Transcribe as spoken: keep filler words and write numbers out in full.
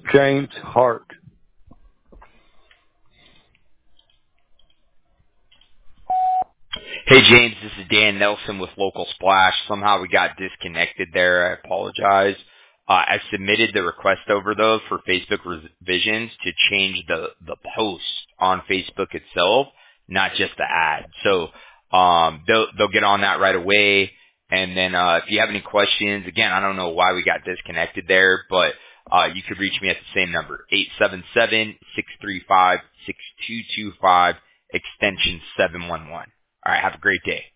James Hart. Hey James, this is Dan Nelson with Local Splash. Somehow we got disconnected there. I apologize. Uh, I submitted the request over though for Facebook revisions to change the, the post on Facebook itself, not just the ad. So, um, they'll, they'll get on that right away. And then, uh, if you have any questions, again, I don't know why we got disconnected there, but, uh, you could reach me at the same number, eight seven seven, six three five, six two two five, extension seven one one. All right. Have a great day.